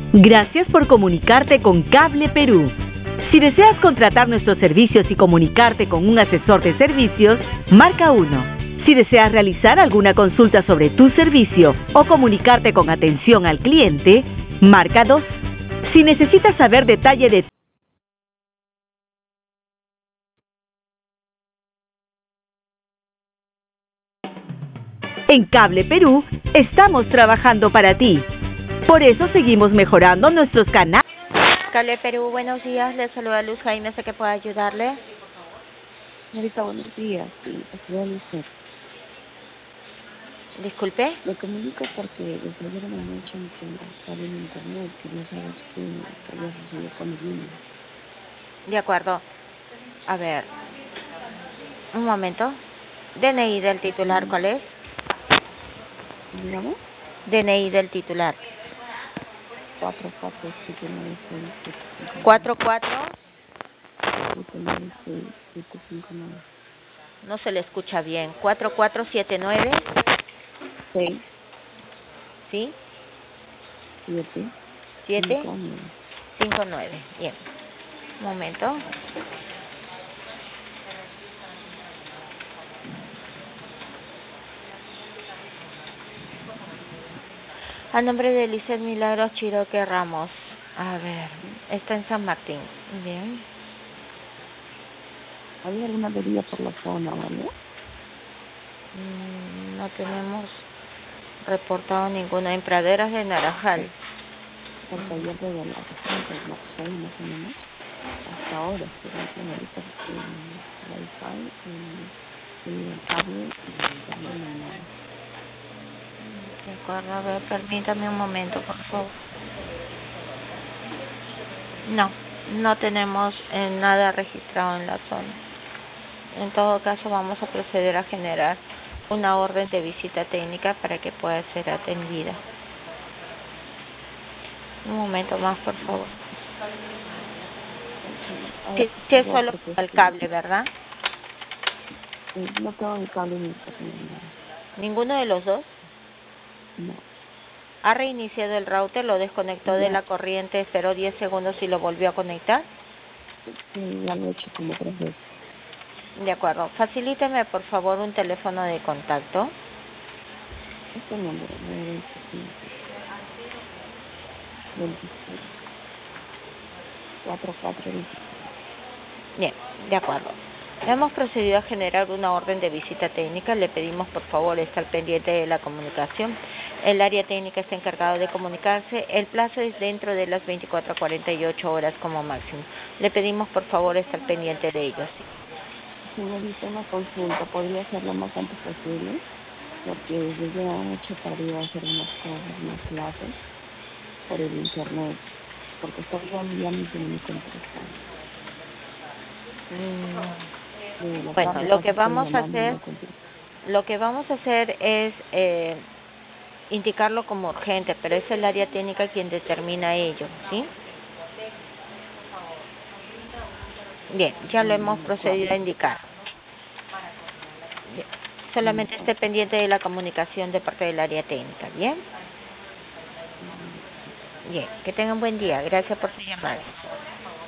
Gracias por comunicarte con Cable Perú. Si deseas contratar nuestros servicios y comunicarte con un asesor de servicios, marca 1. Si deseas realizar alguna consulta sobre tu servicio o comunicarte con atención al cliente, marca 2. Si necesitas saber detalle de En Cable Perú, estamos trabajando para ti. Por eso seguimos mejorando nuestros canales. Cable Perú, buenos días. Le saluda Luz Jaime, sé que puedo ayudarle. Señorita, buenos días. Sí, así usted. Disculpe. Me comunico porque desde ayer en la noche me estaba en internet. Quería saber si había recibido con el niño. De acuerdo. A ver. Un momento. DNI del titular, ¿cuál es? Dígame. DNI del titular. 44796759. 44. No se le escucha bien. 4479. 6. ¿Sí? 7. 7. 59. Bien. Un momento. A nombre de Lizeth Milagros Chiroque Ramos. A ver, está en San Martín. Bien. ¿Hay alguna avería por la zona, vale? No tenemos reportado ninguna en praderas de Naranjal. Porque ayer de las 5 más o menos. Hasta ahora, pero ahorita el wifi y el cable y también no hay nada. De acuerdo, a ver, permítame un momento, por favor. No tenemos nada registrado en la zona. En todo caso, vamos a proceder a generar una orden de visita técnica para que pueda ser atendida. Un momento más, por favor. Sí, es solo el cable, ¿verdad? No tengo el cable ni el cable. ¿Ninguno de los dos? No. ¿Ha reiniciado el router, lo desconectó de la corriente, esperó 10 segundos y lo volvió a conectar? Sí, ya lo he hecho como 3 veces. De acuerdo. Facilíteme, por favor, un teléfono de contacto. Este número, 925 4426. Bien, de acuerdo. Hemos procedido a generar una orden de visita técnica. Le pedimos, por favor, estar pendiente de la comunicación. El área técnica está encargado de comunicarse. El plazo es dentro de las 24 a 48 horas como máximo. Le pedimos, por favor, estar pendiente de ellos. Señorita, una consulta. ¿Podría ser lo más antes posible? Porque desde anoche tardía a hacer unas cosas, unas clases por el internet. Porque estoy enviando mi contestación. Bueno, lo que vamos a hacer es indicarlo como urgente, pero es el área técnica quien determina ello, ¿sí? Bien, ya lo hemos procedido a indicar. Bien. Solamente esté pendiente de la comunicación de parte del área técnica, ¿bien? Bien, que tengan buen día. Gracias por su llamada.